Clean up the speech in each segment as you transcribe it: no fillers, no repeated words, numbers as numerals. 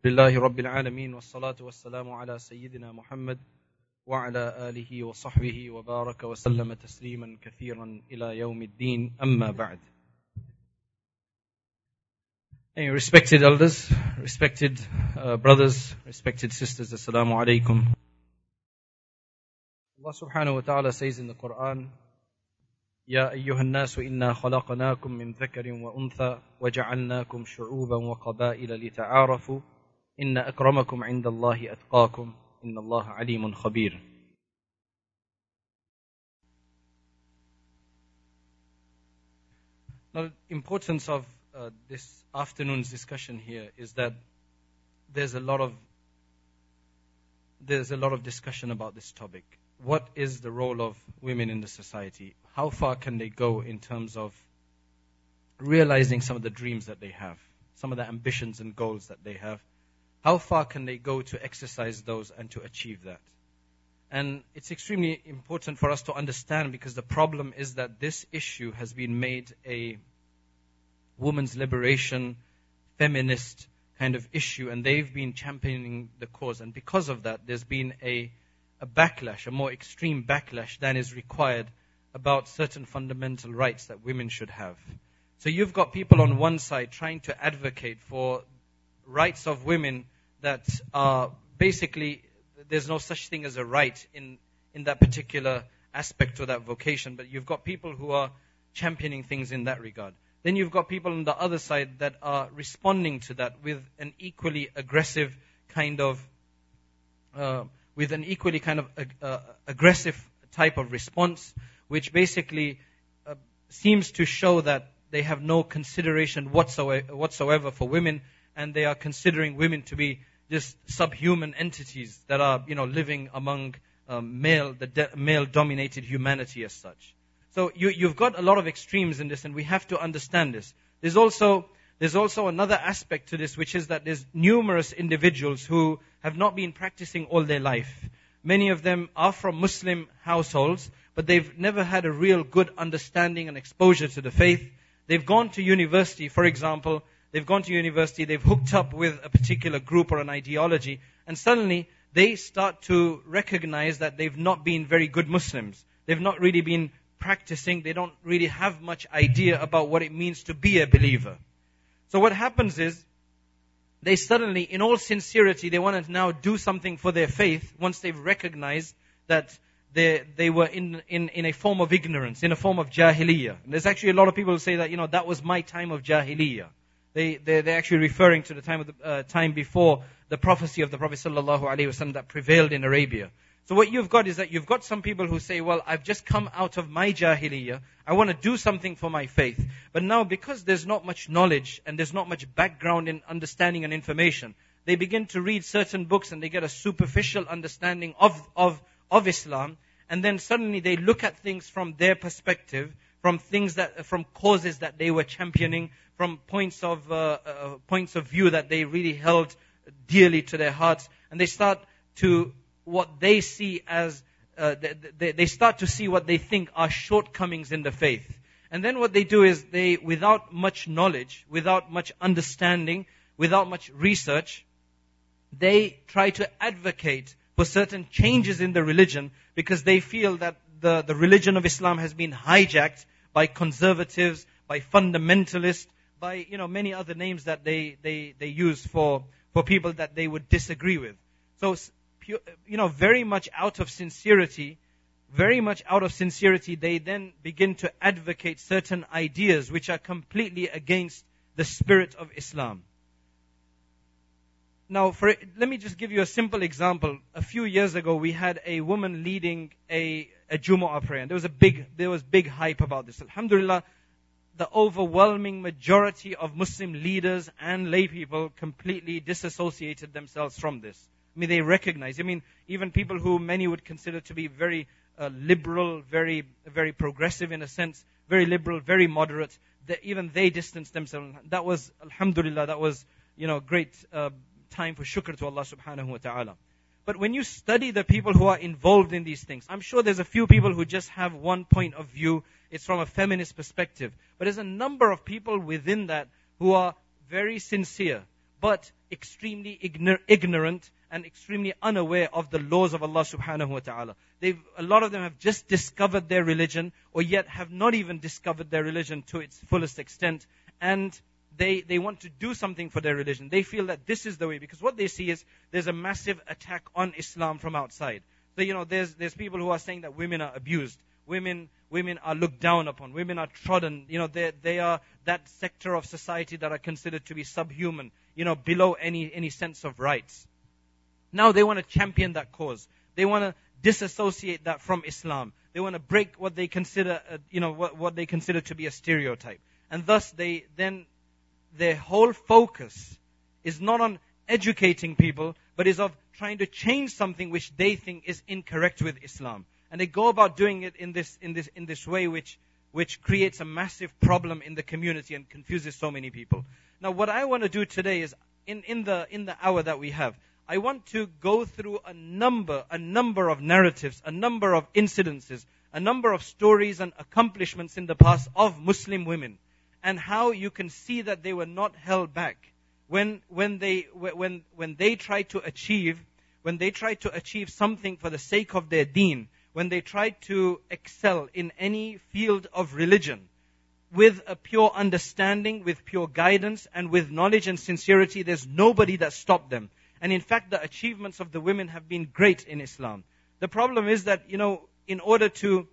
لله رب العالمين والصلاة والسلام على سيدنا محمد وعلى آله وصحبه وبارك وسلم تسليما كثيرا إلى يوم الدين أما بعد. Respected elders, respected brothers, respected sisters, Assalamu alaikum. Allah subhanahu wa ta'ala says in the Quran, يا أيها الناس إنا خلقناكم من ذكر وأنثى وجعلناكم شعوبا وقبائل لتعارفوا إن أكرمكم عند الله أتقاكم إن الله عليم خبير. Now, the importance of this afternoon's discussion here is that there's a lot of discussion about this topic. What is the role of women in the society? How far can they go in terms of realizing some of the dreams that they have, some of the ambitions and goals that they have? How far can they go to exercise those and to achieve that? And it's extremely important for us to understand, because the problem is that this issue has been made a women's liberation, feminist kind of issue, and they've been championing the cause. And because of that, there's been a backlash, a more extreme backlash than is required about certain fundamental rights that women should have. So you've got people on one side trying to advocate for rights of women that are basically, there's no such thing as a right in that particular aspect or that vocation, but you've got people who are championing things in that regard. Then you've got people on the other side that are responding to that with an equally aggressive kind of aggressive type of response, which basically seems to show that they have no consideration whatsoever for women, and they are considering women to be just subhuman entities that are, living among male-dominated humanity as such. So you've got a lot of extremes in this, and we have to understand this. There's also another aspect to this, which is that there's numerous individuals who have not been practicing all their life. Many of them are from Muslim households, but they've never had a real good understanding and exposure to the faith. They've gone to university, for example. They've hooked up with a particular group or an ideology, and suddenly they start to recognize that they've not been very good Muslims. They've not really been practicing. They don't really have much idea about what it means to be a believer. So what happens is, they suddenly, in all sincerity, they want to now do something for their faith once they've recognized that they were in a form of ignorance, in a form of jahiliyyah. And there's actually a lot of people who say that, that was my time of jahiliyyah. They're actually referring to the time before the prophecy of the Prophet ﷺ that prevailed in Arabia. So what you've got is that you've got some people who say, well, I've just come out of my jahiliyyah, I want to do something for my faith. But now, because there's not much knowledge and there's not much background in understanding and information, they begin to read certain books and they get a superficial understanding of Islam, and then suddenly they look at things from their perspective, from causes that they were championing, from points of view that they really held dearly to their hearts, and they start to what they see as they start to see what they think are shortcomings in the faith. And then what they do is they, without much knowledge, without much understanding, without much research, they try to advocate for certain changes in the religion, because they feel that the religion of Islam has been hijacked by conservatives, by fundamentalists, by many other names that they use for people that they would disagree with. So very much out of sincerity, they then begin to advocate certain ideas which are completely against the spirit of Islam. Now, let me just give you a simple example. A few years ago, we had a woman leading a Jumu'ah prayer. And there was big hype about this. Alhamdulillah, the overwhelming majority of Muslim leaders and lay people completely disassociated themselves from this. They recognize. Even people who many would consider to be very liberal, very, very progressive in a sense, very liberal, very moderate, even they distanced themselves. That was, alhamdulillah, great time for shukr to Allah subhanahu wa ta'ala. But when you study the people who are involved in these things, I'm sure there's a few people who just have one point of view. It's from a feminist perspective. But there's a number of people within that who are very sincere. but extremely ignorant and extremely unaware of the laws of Allah subhanahu wa ta'ala. A lot of them have just discovered their religion, or yet have not even discovered their religion to its fullest extent, and they want to do something for their religion. They feel that this is the way, because what they see is there's a massive attack on Islam from outside. So, there's people who are saying that women are abused. Women are looked down upon. Women are trodden. They are that sector of society that are considered to be subhuman, below any sense of rights. Now they want to champion that cause. They want to disassociate that from Islam. They want to break what they consider, what they consider to be a stereotype. And thus their whole focus is not on educating people, but is of trying to change something which they think is incorrect with Islam. And they go about doing it in this way which creates a massive problem in the community and confuses so many people. Now what I want to do today is, in the hour that we have, I want to go through a number of narratives, a number of incidences, a number of stories and accomplishments in the past of Muslim women, and how you can see that they were not held back when they tried to achieve something for the sake of their deen, when they tried to excel in any field of religion with a pure understanding, with pure guidance, and with knowledge and sincerity. There's nobody that stopped them. And in fact, the achievements of the women have been great in Islam. The problem is that, in order to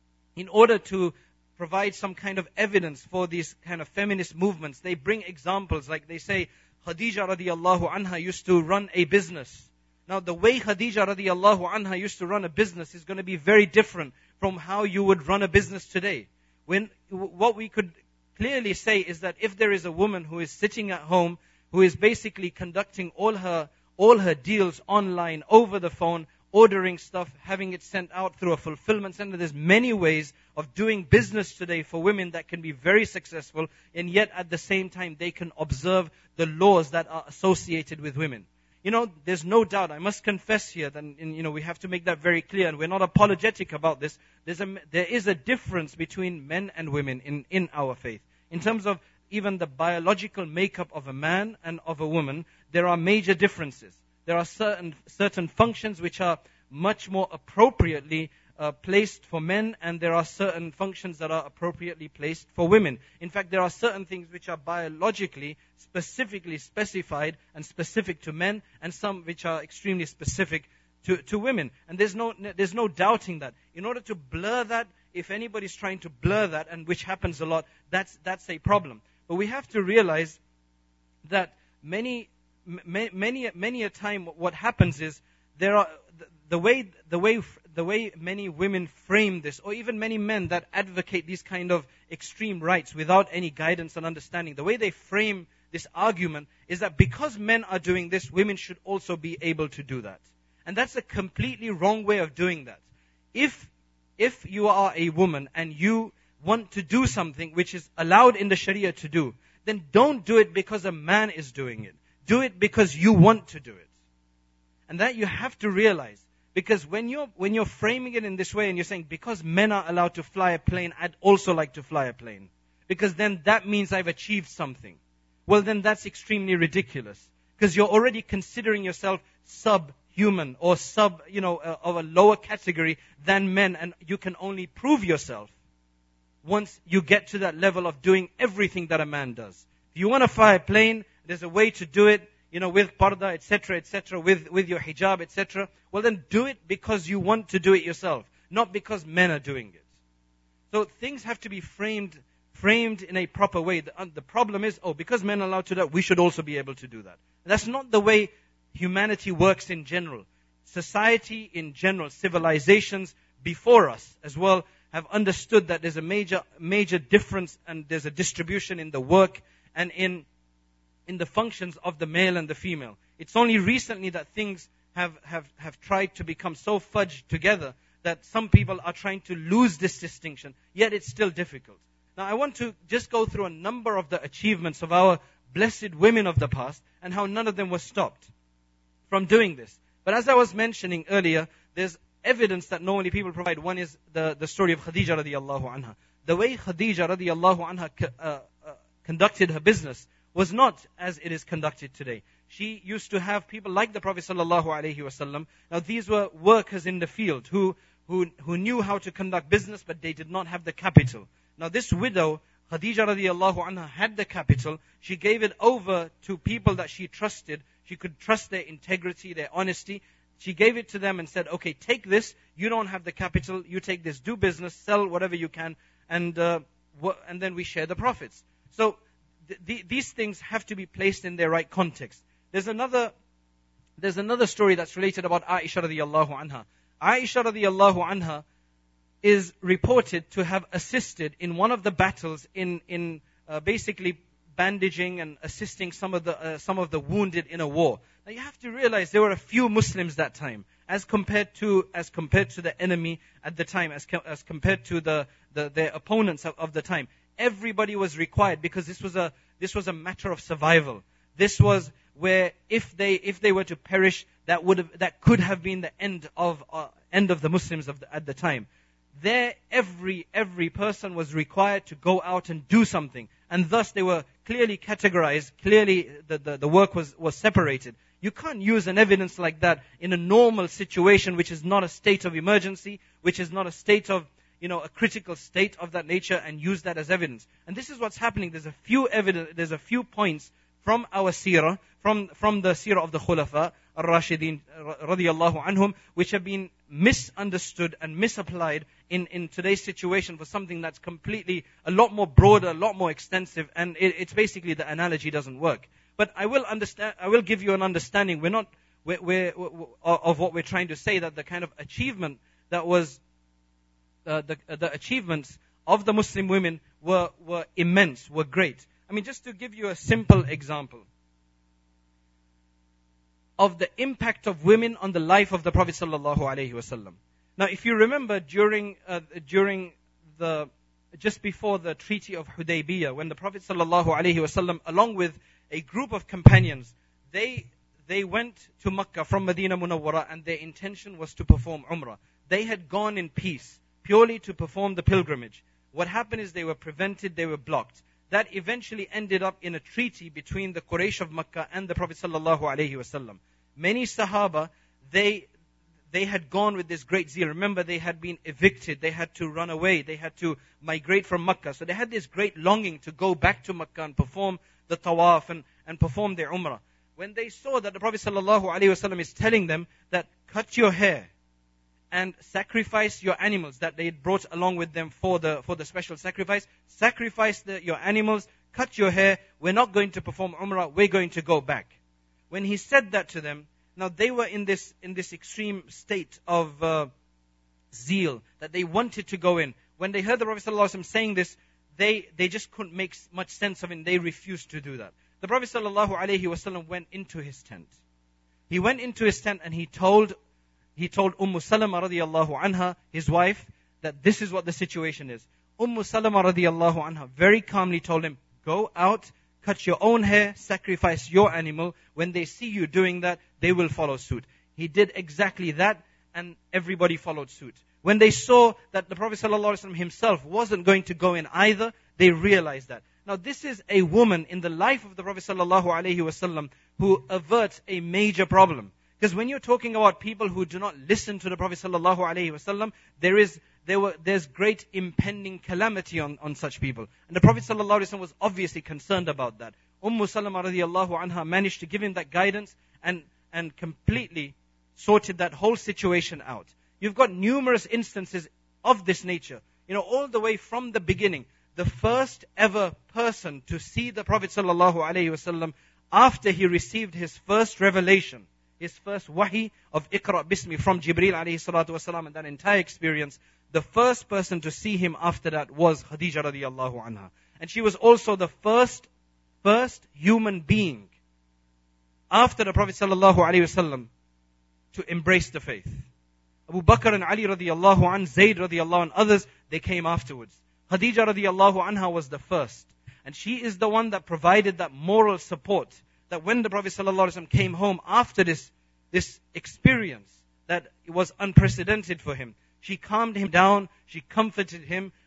provide some kind of evidence for these kind of feminist movements, they bring examples, like they say, Khadija radiallahu anha used to run a business. Now, the way Khadija radiallahu anha used to run a business is going to be very different from how you would run a business today. What we could clearly say is that if there is a woman who is sitting at home, who is basically conducting all her deals online, over the phone, ordering stuff, having it sent out through a fulfillment center. There's many ways of doing business today for women that can be very successful, and yet at the same time they can observe the laws that are associated with women. There's no doubt, I must confess here that, we have to make that very clear, and we're not apologetic about this. There is a difference between men and women in our faith. In terms of even the biological makeup of a man and of a woman, there are major differences. There are certain functions which are much more appropriately placed for men, and there are certain functions that are appropriately placed for women. In fact, there are certain things which are biologically specifically specified and specific to men, and some which are extremely specific to women. And there's no doubting that. In order to blur that, if anybody's trying to blur that, and which happens a lot, that's a problem. But we have to realize that many a time what happens is there are the way many women frame this, or even many men that advocate these kind of extreme rights without any guidance and understanding, the way they frame this argument is that because men are doing this, women should also be able to do that. And that's a completely wrong way of doing that. If you are a woman and you want to do something which is allowed in the Sharia to do, then don't do it because a man is doing it. Do it because you want to do it. And that you have to realize. Because when you're framing it in this way and you're saying, because men are allowed to fly a plane, I'd also like to fly a plane. Because then that means I've achieved something. Well, then that's extremely ridiculous. Because you're already considering yourself subhuman or of a lower category than men, and you can only prove yourself once you get to that level of doing everything that a man does. If you want to fly a plane, there's a way to do it, with parda, etc., with your hijab, etc. Well, then do it because you want to do it yourself, not because men are doing it. So things have to be framed in a proper way. The problem is, because men are allowed to do that, we should also be able to do that. That's not the way humanity works in general. Society in general, civilizations before us as well, have understood that there's a major difference, and there's a distribution in the work and in the functions of the male and the female. It's only recently that things have tried to become so fudged together that some people are trying to lose this distinction, yet it's still difficult. Now I want to just go through a number of the achievements of our blessed women of the past, and how none of them was stopped from doing this. But as I was mentioning earlier, there's evidence that normally people provide. One is the story of Khadija radiallahu anha. The way Khadija radiallahu anha conducted her business was not as it is conducted today. She used to have people like the Prophet ﷺ. Now these were workers in the field who knew how to conduct business, but they did not have the capital. Now this widow, Khadija radiallahu anha, had the capital. She gave it over to people that she trusted. She could trust their integrity, their honesty. She gave it to them and said, okay, take this. You don't have the capital. You take this, do business, sell whatever you can, and then we share the profits. So these things have to be placed in their right context. There's another story that's related about Aisha radiallahu anha. Aisha radiallahu anha is reported to have assisted in one of the battles in basically bandaging and assisting some of the wounded in a war. Now you have to realize there were a few Muslims that time, as compared to the enemy at the time, as compared to their opponents of the time. Everybody was required, because this was a matter of survival. This was where if they were to perish, that could have been the end of the Muslims at the time. There, every person was required to go out and do something, and thus they were clearly categorized. Clearly, the work was separated. You can't use an evidence like that in a normal situation, which is not a state of emergency, which is not a state of a critical state of that nature, and use that as evidence. And this is what's happening. There's a few points from our seerah, from the seerah of the Khulafa ar-Rashidin radiyallahu anhum, which have been misunderstood and misapplied in today's situation for something that's completely a lot more broader, a lot more extensive, and it's basically the analogy doesn't work. But I will give you an understanding. Of what we're trying to say, that the kind of achievement that was the achievements of the Muslim women were immense, were great. I mean, just to give you a simple example of the impact of women on the life of the Prophet sallallahu alaihi wasallam. Now, if you remember, just before the Treaty of Hudaybiyah, when the Prophet sallallahu alaihi wasallam, along with a group of companions, they went to Makkah from Medina Munawwara, and their intention was to perform Umrah. They had gone in peace, purely to perform the pilgrimage. What happened is they were prevented, they were blocked. That eventually ended up in a treaty between the Quraysh of Makkah and the Prophet sallallahu alaihi wasallam. Many Sahaba, they had gone with this great zeal. Remember, they had been evicted, they had to run away, they had to migrate from Makkah. So they had this great longing to go back to Makkah and perform the tawaf and perform their umrah. When they saw that the Prophet sallallahu alaihi wasallam is telling them that cut your hair and sacrifice your animals that they had brought along with them for the special sacrifice. Sacrifice your animals, cut your hair, we're not going to perform Umrah, we're going to go back. When he said that to them, now they were in this extreme state of zeal, that they wanted to go in. When they heard the Prophet ﷺ saying this, they just couldn't make much sense of it, and they refused to do that. The Prophet ﷺ went into his tent. He went into his tent and he told Salama radiallahu anha, his wife, that this is what the situation is. Salama radiallahu anha very calmly told him, go out, cut your own hair, sacrifice your animal. When they see you doing that, they will follow suit. He did exactly that, and everybody followed suit. When they saw that the Prophet ﷺ himself wasn't going to go in either, they realized that. Now this is a woman in the life of the Prophet ﷺ who averts a major problem. Because when you're talking about people who do not listen to the Prophet ﷺ, there's great impending calamity on such people. And the Prophet ﷺ was obviously concerned about that. Salama radiallahu anha managed to give him that guidance and completely sorted that whole situation out. You've got numerous instances of this nature. All the way from the beginning. The first ever person to see the Prophet ﷺ after he received his first revelation, his first wahi of Iqra Bismi from Jibreel alayhi salatu wasalam, and that entire experience, the first person to see him after that was Khadija radiallahu anha. And she was also the first human being after the Prophet sallallahu alayhi wasallam to embrace the faith. Abu Bakr and Ali radiallahu an, Zayd radiallahu an, others, they came afterwards. Khadija radiallahu anha was the first. And she is the one that provided that moral support, that when the Prophet ﷺ came home after this experience that was unprecedented for him, she calmed him down, she comforted him,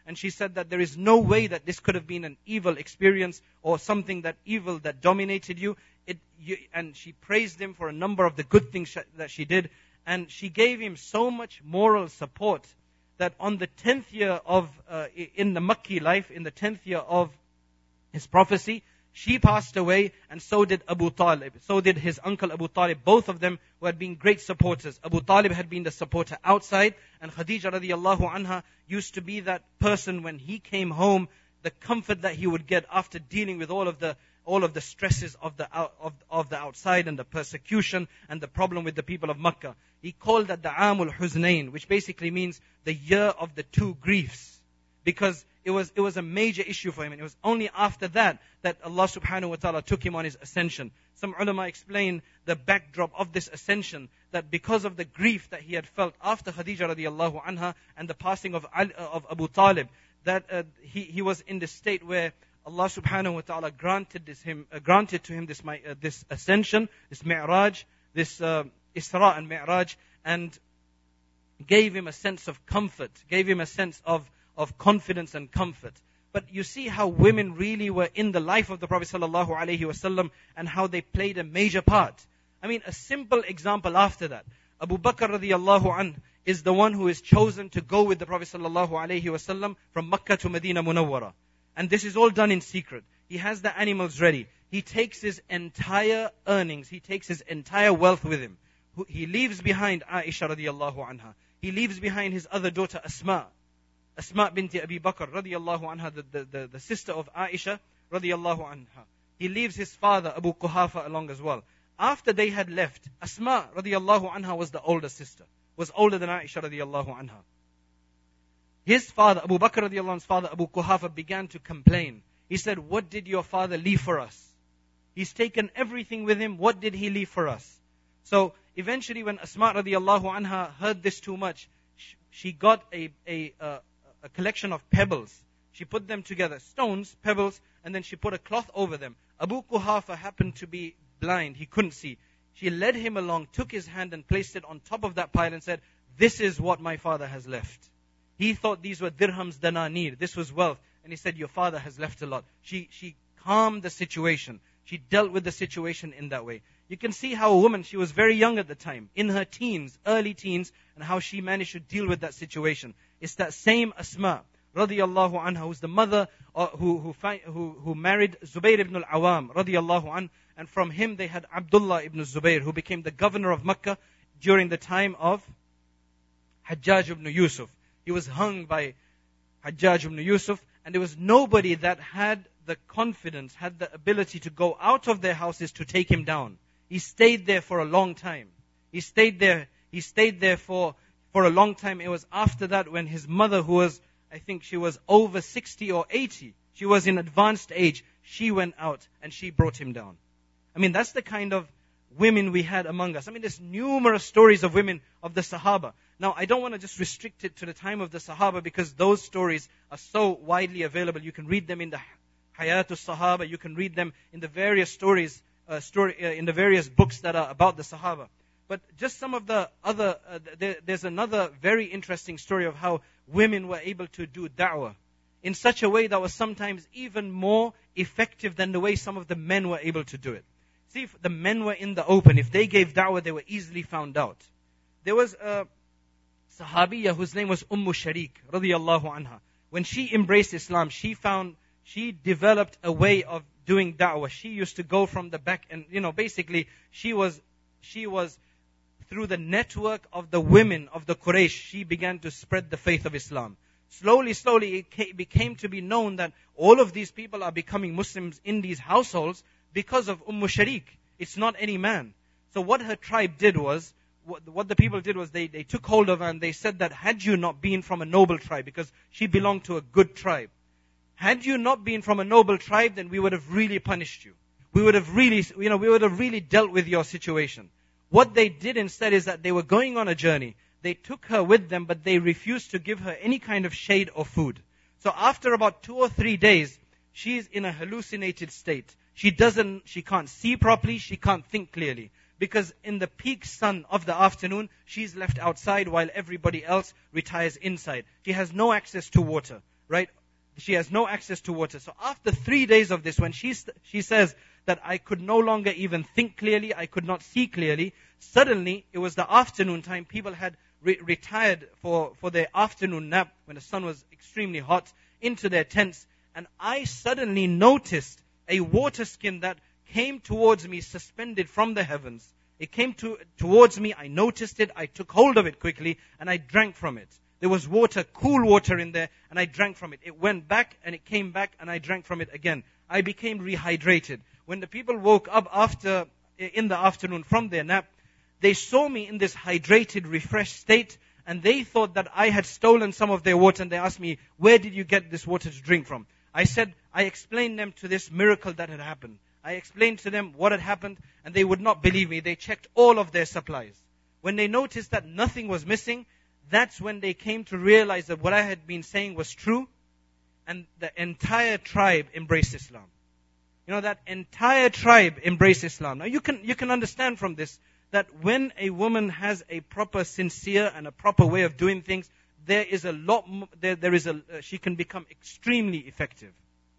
And she said that there is no way that this could have been an evil experience or something that evil that dominated you. And she praised him for a number of the good things that she did. And she gave him so much moral support that on the 10th year of, in the Makki life, in the 10th year of his prophecy, she passed away, and so did Abu Talib. So did his uncle Abu Talib. Both of them who had been great supporters. Abu Talib had been the supporter outside, and Khadija radiallahu anha used to be that person when he came home, the comfort that he would get after dealing with all of the stresses of the outside and the persecution and the problem with the people of Makkah. He called that the Amul Huznain, which basically means the year of the two griefs. Because it was a major issue for him. And it was only after that Allah subhanahu wa ta'ala took him on his ascension. Some ulama explain the backdrop of this ascension, that because of the grief that he had felt after Khadija radiallahu anha and the passing of Abu Talib, that he was in the state where Allah subhanahu wa ta'ala granted to him this ascension, this mi'raj, this Isra and Mi'raj, and gave him a sense of comfort, gave him a sense of confidence and comfort. But you see how women really were in the life of the Prophet sallallahu alaihi wasallam and how they played a major part. I mean, a simple example after that. Abu Bakr radiallahu anh is the one who is chosen to go with the Prophet sallallahu alaihi wasallam from Makkah to Medina Munawwara. And this is all done in secret. He has the animals ready. He takes his entire earnings, he takes his entire wealth with him. He leaves behind Aisha radiallahu anha. He leaves behind his other daughter Asma binti Abi Bakr radiallahu anha, the sister of Aisha radiallahu anha. He leaves his father Abu Quhafa along as well. After they had left, Asma radiallahu anha was the older sister, was older than Aisha radiallahu anha. His father, Abu Bakr radiallahu anhu's father, Abu Quhafa, began to complain. He said, "What did your father leave for us? He's taken everything with him. What did he leave for us?" So eventually when Asma radiallahu anha heard this too much, she got a collection of pebbles. She put them together, stones, pebbles, and then she put a cloth over them. Abu Quhafa happened to be blind, he couldn't see. She led him along, took his hand and placed it on top of that pile and said, "This is what my father has left." He thought these were dirhams, dananir, this was wealth. And he said, "Your father has left a lot." She calmed the situation. She dealt with the situation in that way. You can see how a woman, she was very young at the time, in her teens, early teens, and how she managed to deal with that situation. It's that same Asma radiyallahu anha, who's the mother who married Zubayr ibn al-Awam radiyallahu anh, and from him they had Abdullah ibn Zubayr, who became the governor of Makkah during the time of Hajjaj ibn Yusuf. He was hung by Hajjaj ibn Yusuf, and there was nobody that had the confidence, had the ability to go out of their houses to take him down. He stayed there for a long time. He stayed there for a long time. It was after that when his mother, who was, I think she was over 60 or 80, she was in advanced age, she went out and she brought him down. I mean, that's the kind of women we had among us. I mean, there's numerous stories of women of the Sahaba. Now, I don't want to just restrict it to the time of the Sahaba, because those stories are so widely available. You can read them in the Hayatus Sahaba. You can read them in the various stories, in the various books that are about the Sahaba. But just some of the other, there's another very interesting story of how women were able to do da'wah in such a way that was sometimes even more effective than the way some of the men were able to do it. See, if the men were in the open, if they gave da'wah, they were easily found out. There was a Sahabiya whose name was Sharik radiyallahu anha. When she embraced Islam, she developed a way of doing da'wah. She used to go from the back, and basically she was through the network of the women of the Quraysh, she began to spread the faith of Islam. Slowly, it became to be known that all of these people are becoming Muslims in these households because of Sharik. It's not any man. So what her tribe did was, what the people did was they took hold of her and they said that had you not been from a noble tribe, because she belonged to a good tribe, had you not been from a noble tribe, then we would have really punished you. We would have really dealt with your situation. What they did instead is that they were going on a journey. They took her with them, but they refused to give her any kind of shade or food. So after about 2 or 3 days, she's in a hallucinated state. She can't see properly, she can't think clearly. Because in the peak sun of the afternoon, she's left outside while everybody else retires inside. She has no access to water. right? She has no access to water. So after 3 days of this, when she says that I could no longer even think clearly, I could not see clearly, suddenly, it was the afternoon time, people had retired for their afternoon nap when the sun was extremely hot, into their tents, and I suddenly noticed a water skin that came towards me, suspended from the heavens. It came towards me, I noticed it, I took hold of it quickly, and I drank from it. There was water, cool water in there, and I drank from it. It went back, and it came back, and I drank from it again. I became rehydrated. When the people woke up in the afternoon from their nap, they saw me in this hydrated, refreshed state, and they thought that I had stolen some of their water, and they asked me, where did you get this water to drink from? I explained them to this miracle that had happened. I explained to them what had happened, and they would not believe me. They checked all of their supplies. When they noticed that nothing was missing, that's when they came to realize that what I had been saying was true, and the entire tribe embraced Islam. That entire tribe embraced Islam. Now you can understand from this that when a woman has a proper, sincere, and a proper way of doing things, there is a lot. She can become extremely effective.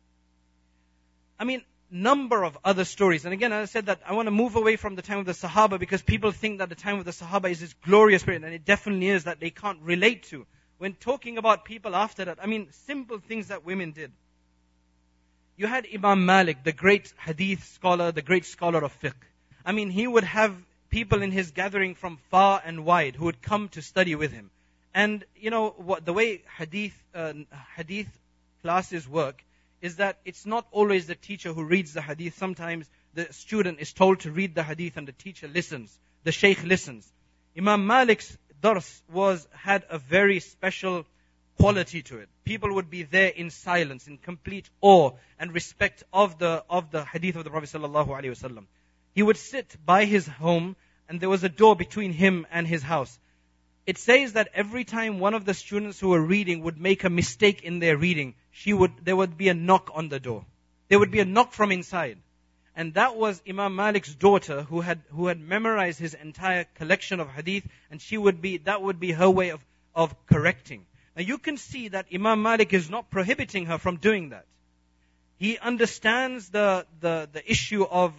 Number of other stories. And again, as I said, that I want to move away from the time of the Sahaba, because people think that the time of the Sahaba is this glorious period, and it definitely is, that they can't relate to. When talking about people after that, simple things that women did. You had Imam Malik, the great hadith scholar, the great scholar of fiqh. He would have people in his gathering from far and wide who would come to study with him. And the way hadith classes work is that it's not always the teacher who reads the hadith. Sometimes the student is told to read the hadith and the teacher listens. The shaykh listens. Imam Malik's dars had a very special quality to it. People would be there in silence, in complete awe and respect of the hadith of the Prophet ﷺ. He would sit by his home, and there was a door between him and his house. It says that every time one of the students who were reading would make a mistake in their reading, there would be a knock on the door. There would be a knock from inside. And that was Imam Malik's daughter who had memorized his entire collection of hadith, and that would be her way of correcting. Now you can see that Imam Malik is not prohibiting her from doing that. He understands the issue of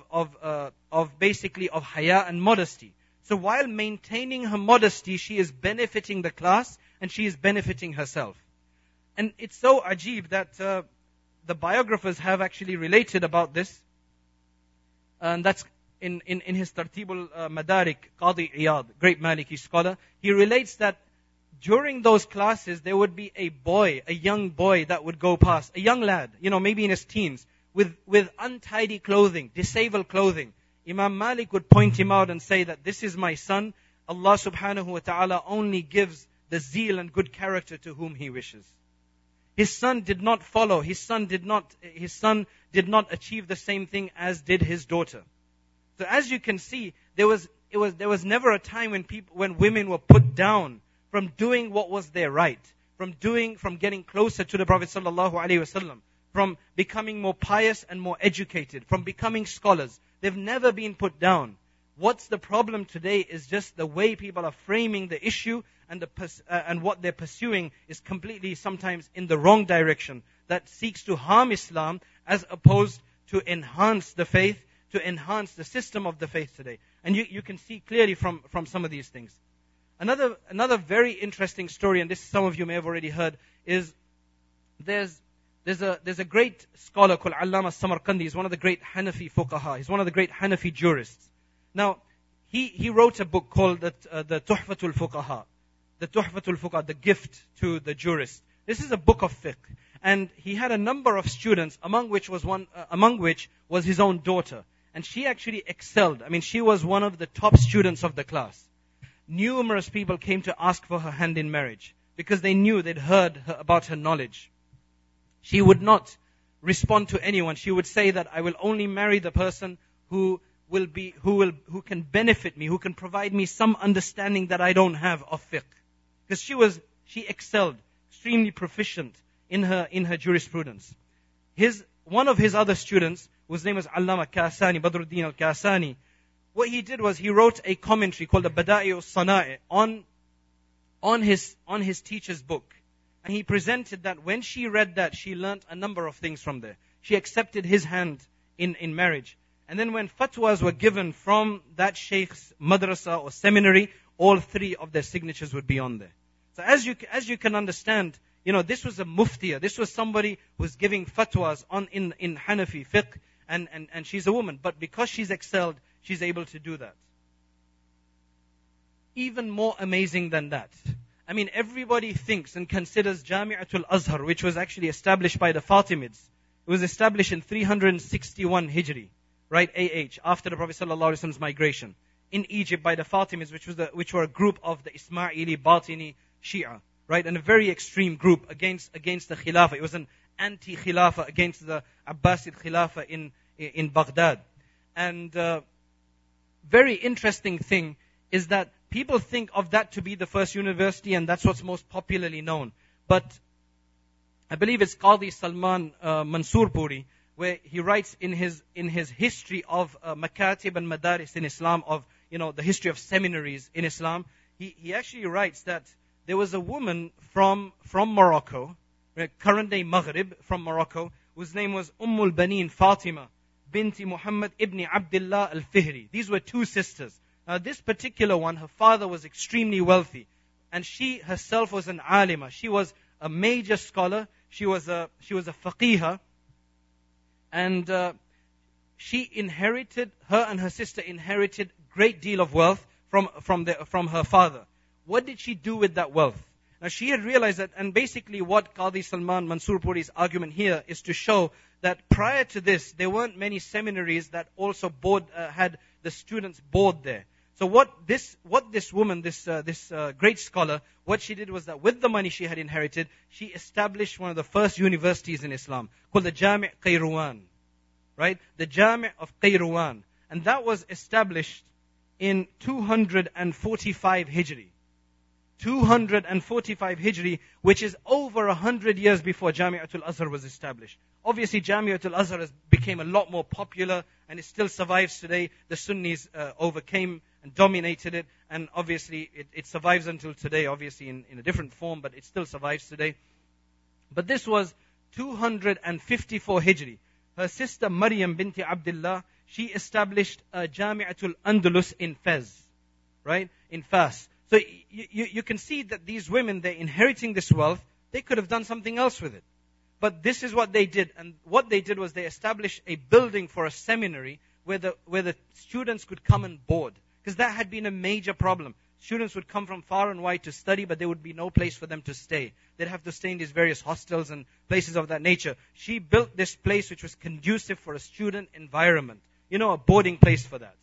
haya and modesty. So while maintaining her modesty, she is benefiting the class and she is benefiting herself. And it's so ajib that the biographers have actually related about this. And that's in his Tartibul Madarik, Qadi Iyad, great Maliki scholar. He relates that during those classes, there would be a young boy that would go past, a young lad, maybe in his teens, with untidy clothing, disabled clothing. Imam Malik would point him out and say that this is my son. Allah subhanahu wa ta'ala only gives the zeal and good character to whom He wishes. His son did not follow. His son did not achieve the same thing as did his daughter. So as you can see, there was never a time when women were put down from doing what was their right, from getting closer to the Prophet sallallahu alaihi wasallam, from becoming more pious and more educated, from becoming scholars. They've never been put down. What's the problem today is just the way people are framing the issue, and what they're pursuing is completely sometimes in the wrong direction, that seeks to harm Islam as opposed to enhance the faith, to enhance the system of the faith today. And you can see clearly from some of these things. Another very interesting story, and this some of you may have already heard, is there's a great scholar called Allama Samarkandi. He's one of the great Hanafi fuqaha. He's one of the great Hanafi jurists. Now, he wrote a book called the Tuhfatul Fuqaha. The Tuhfatul Fuqaha, the gift to the jurist. This is a book of fiqh. And he had a number of students, among which was his own daughter. And she actually excelled. She was one of the top students of the class. Numerous people came to ask for her hand in marriage because they'd heard about her knowledge. She would not respond to anyone. She would say that I will only marry the person who can benefit me, who can provide me some understanding that I don't have of fiqh. Because she excelled, extremely proficient in her jurisprudence. One of his other students, whose name was Allama Kasani, Badruddin al-Kasani, what he did was he wrote a commentary called the Bada'i al-Sana'i on his teacher's book. And he presented that when she read that, she learnt a number of things from there. She accepted his hand in marriage. And then when fatwas were given from that sheikh's madrasa or seminary, all three of their signatures would be on there. So as you can understand, this was a muftiya. This was somebody who's giving fatwas in Hanafi fiqh, and she's a woman. But because she's excelled, she's able to do that. Even more amazing than that. I mean, everybody thinks and considers Jami'atul Azhar, which was actually established by the Fatimids. It was established in 361 Hijri, right? AH, after the Prophet ﷺ's migration. In Egypt by the Fatimids, which were a group of the Ismaili, Batini, Shia, right? And a very extreme group against the Khilafah. It was an anti-Khilafah against the Abbasid Khilafah in Baghdad. And very interesting thing is that people think of that to be the first university, and that's what's most popularly known. But I believe it's Qadi Salman Mansurpuri, where he writes in his history of Makatib and Madaris in Islam, of the history of seminaries in Islam. He actually writes that there was a woman from Morocco, current day Maghrib, from Morocco, whose name was Ummul Banin Fatima binti Muhammad ibn Abdullah al-Fihri. These were two sisters. Now this particular one, her father was extremely wealthy, and she herself was an alima. She was a major scholar. She was a faqihah, and her and her sister inherited great deal of wealth from her father. What did she do with that wealth? Now she had realized that, and basically what Qadi Salman Mansurpuri's argument here is to show that prior to this, there weren't many seminaries that also had the students board there. So what this woman, this great scholar, what she did was that with the money she had inherited, she established one of the first universities in Islam, called the Jami' Qayrouan, right? The Jami' of Qayrouan. And that was established in 245 Hijri. 245 Hijri, which is over 100 years before Jami'atul Azhar was established. Obviously, Jami'atul Azhar became a lot more popular, and it still survives today. The Sunnis overcame and dominated it, and obviously it survives until today, obviously in a different form, but it still survives today. But this was 254 Hijri. Her sister Maryam binti Abdullah, she established Jami'atul Andalus in Fez, right? In Fas. So you can see that these women, they're inheriting this wealth. They could have done something else with it. But this is what they did. And what they did was they established a building for a seminary where the students could come and board. Because that had been a major problem. Students would come from far and wide to study, but there would be no place for them to stay. They'd have to stay in these various hostels and places of that nature. She built this place which was conducive for a student environment. A boarding place for that.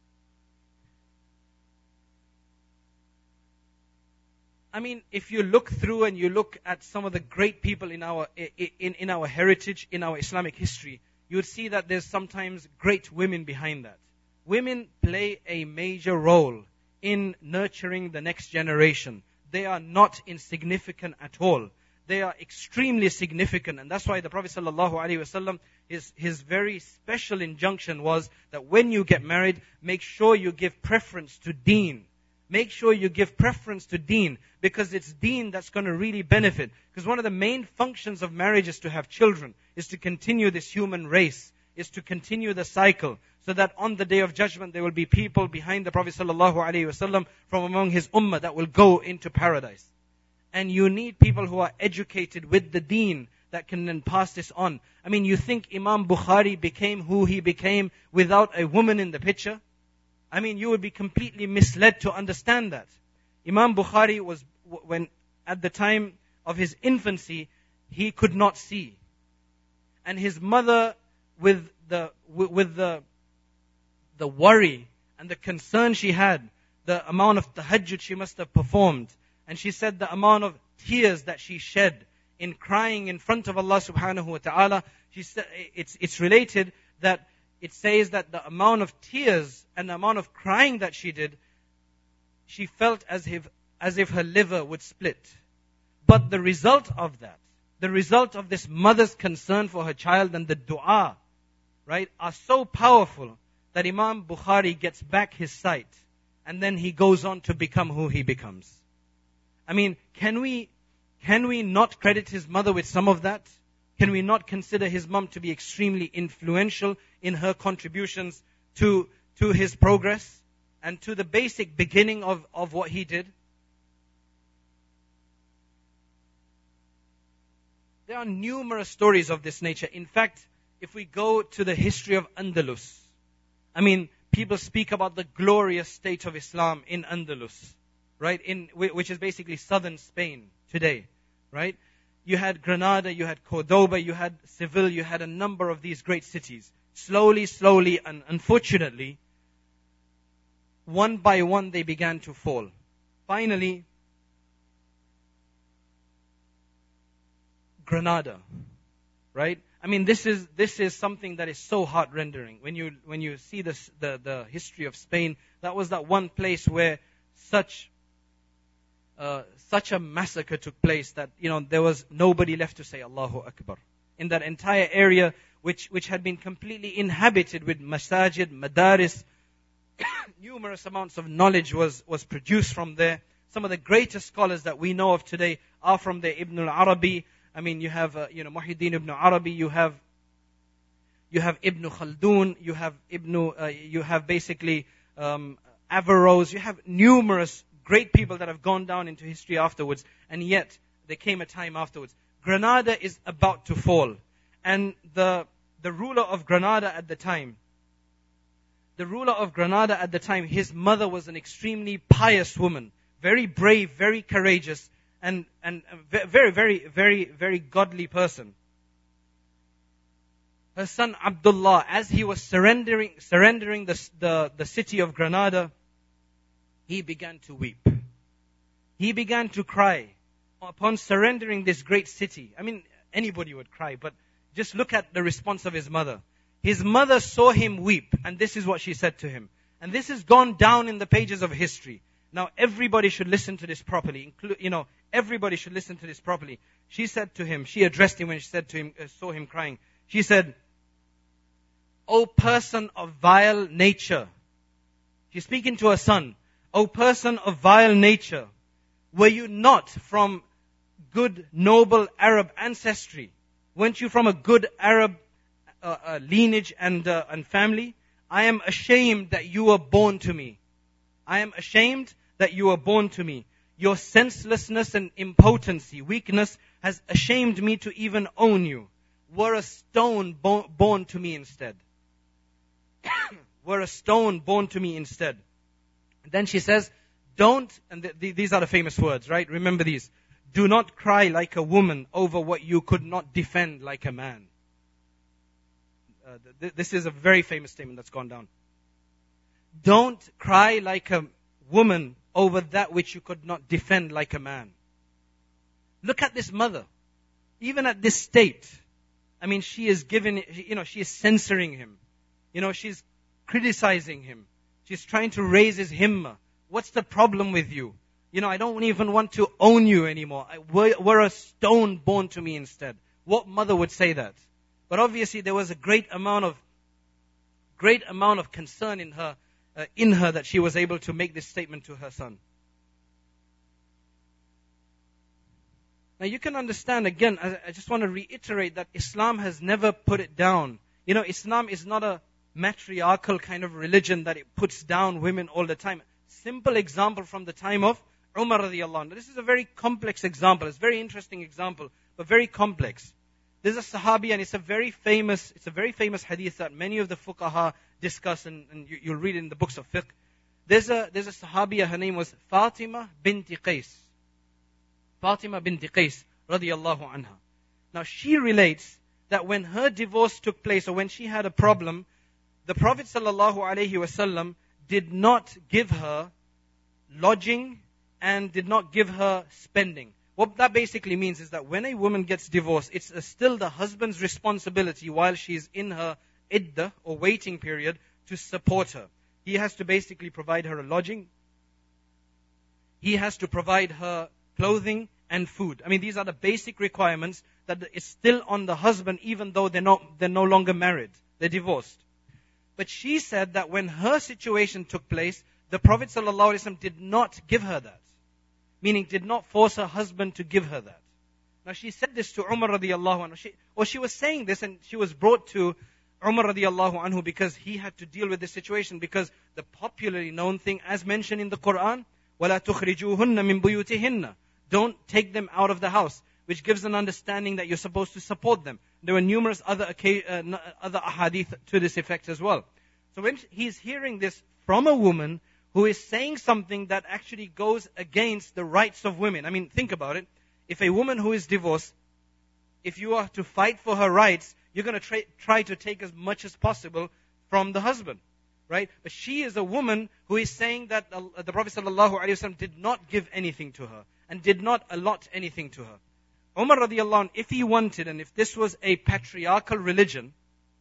I mean, if you look through and you look at some of the great people in our heritage, in our Islamic history, you would see that there's sometimes great women behind that. Women play a major role in nurturing the next generation. They are not insignificant at all. They are extremely significant, and that's why the Prophet ﷺ, his very special injunction was that when you get married, make sure you give preference to deen. Make sure you give preference to deen, because it's deen that's going to really benefit. Because one of the main functions of marriage is to have children, is to continue this human race, is to continue the cycle, so that on the Day of Judgment there will be people behind the Prophet ﷺ from among his ummah that will go into paradise. And you need people who are educated with the deen that can then pass this on. I mean, you think Imam Bukhari became who he became without a woman in the picture? I mean, you would be completely misled to understand that. Imam Bukhari was, when at the time of his infancy, he could not see. And his mother, with the worry and the concern she had, the amount of tahajjud she must have performed, and she said the amount of tears that she shed in crying in front of Allah subhanahu wa ta'ala, she said, it's related that it says that the amount of tears and the amount of crying that she did, she felt as if her liver would split. But the result of that, the result of this mother's concern for her child and the dua, right, are so powerful that Imam Bukhari gets back his sight, and then he goes on to become who he becomes. I mean, can we Can we not credit his mother with some of that? Can we not consider his mum to be extremely influential in her contributions to his progress and to the basic beginning of what he did? There are numerous stories of this nature. In fact, if we go to the history of Andalus, people speak about the glorious state of Islam in Andalus, right? Which is basically southern Spain today, right? You had Granada, you had Cordoba, you had Seville, you had a number of these great cities. Slowly, and unfortunately, one by one they began to fall. Finally, Granada, right? This is something that is so heart-rendering. When you see the history of Spain, that was that one place where such a massacre took place that there was nobody left to say Allahu Akbar. In that entire area, which had been completely inhabited with masajid, madaris, numerous amounts of knowledge was produced from there. Some of the greatest scholars that we know of today are from there. Ibn al-Arabi. You have Muhyiddin ibn Arabi. You have Ibn Khaldun. You have basically Averroes. You have numerous great people that have gone down into history afterwards, and yet there came a time afterwards. Granada is about to fall, and the ruler of Granada at the time, his mother was an extremely pious woman, very brave, very courageous, and very, very, very, very godly person. Her son Abdullah, as he was surrendering the city of Granada, he began to weep. He began to cry upon surrendering this great city. Anybody would cry, but just look at the response of his mother. His mother saw him weep, and this is what she said to him. And this has gone down in the pages of history. Now everybody should listen to this properly. Everybody should listen to this properly. She said to him, she addressed him when she said to him, saw him crying. She said, "O person of vile nature." She's speaking to her son. "O person of vile nature, were you not from good, noble Arab ancestry? Weren't you from a good Arab lineage and family? I am ashamed that you were born to me. I am ashamed that you were born to me. Your senselessness and impotency, weakness, has ashamed me to even own you. Were a stone born to me instead." Were a stone born to me instead. Then she says, don't, and these are the famous words, right? Remember these. "Do not cry like a woman over what you could not defend like a man." This is a very famous statement that's gone down. Don't cry like a woman over that which you could not defend like a man. Look at this mother. Even at this state, she is she is censoring him. She's criticizing him. She's trying to raise his himmah. What's the problem with you? I don't even want to own you anymore. Were a stone born to me instead. What mother would say that? But obviously there was a great amount of concern in her that she was able to make this statement to her son. Now you can understand, again, I just want to reiterate that Islam has never put it down. Islam is not a matriarchal kind of religion that it puts down women all the time. Simple example from the time of Umar radiallahu anhu. This is a very complex example. It's a very interesting example, but very complex. There's a Sahabi, and it's a very famous hadith that many of the fuqaha discuss, and you'll read it in the books of fiqh. There's a Sahabiya, her name was Fatima binti Qais. Fatima binti Qais radiallahu anha. Now she relates that when her divorce took place, or when she had a problem, the Prophet sallallahu alaihi wasallam did not give her lodging and did not give her spending. What that basically means is that when a woman gets divorced, it's still the husband's responsibility while she's in her iddah or waiting period to support her. He has to basically provide her a lodging. He has to provide her clothing and food. These are the basic requirements that is still on the husband, even though they're no longer married. They're divorced. But she said that when her situation took place, the Prophet ﷺ did not give her that. Meaning did not force her husband to give her that. Now she said this to Umar radiallahu anhu. She was saying this and she was brought to Umar radiallahu anhu because he had to deal with this situation, because the popularly known thing as mentioned in the Quran, وَلَا تُخْرِجُوهُنَّ مِن بُيُوتِهِنَّ, don't take them out of the house, which gives an understanding that you're supposed to support them. There were numerous other ahadith to this effect as well. So when he's hearing this from a woman who is saying something that actually goes against the rights of women. I mean, think about it. If a woman who is divorced, if you are to fight for her rights, you're going to try to take as much as possible from the husband, right? But she is a woman who is saying that the Prophet ﷺ did not give anything to her and did not allot anything to her. Umar radiallahu anh, if he wanted, and if this was a patriarchal religion,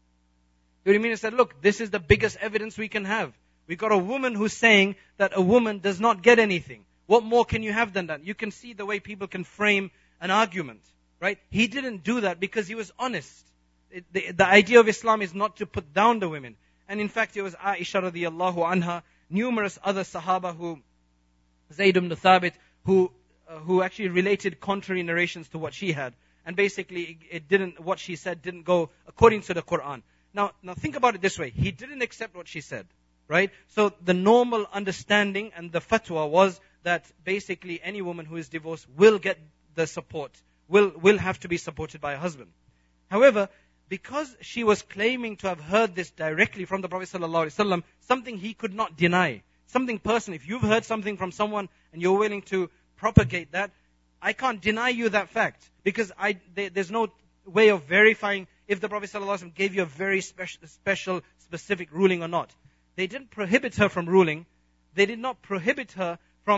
he would have said, look, this is the biggest evidence we can have. We got a woman who's saying that a woman does not get anything. What more can you have than that? You can see the way people can frame an argument, right? He didn't do that because he was honest. The idea of Islam is not to put down the women. And in fact, it was Aisha radiallahu anha, numerous other Sahaba who, Zayd ibn Thabit, who actually related contrary narrations to what she had. And basically, what she said didn't go according to the Quran. Now think about it this way. He didn't accept what she said, right? So the normal understanding and the fatwa was that basically any woman who is divorced will get the support, will have to be supported by a husband. However, because she was claiming to have heard this directly from the Prophet ﷺ, something he could not deny, something personal. If you've heard something from someone and you're willing to propagate that, I can't deny you that fact, because there's no way of verifying if the Prophet ﷺ gave you a very special, specific ruling or not. They didn't prohibit her from ruling. They did not prohibit her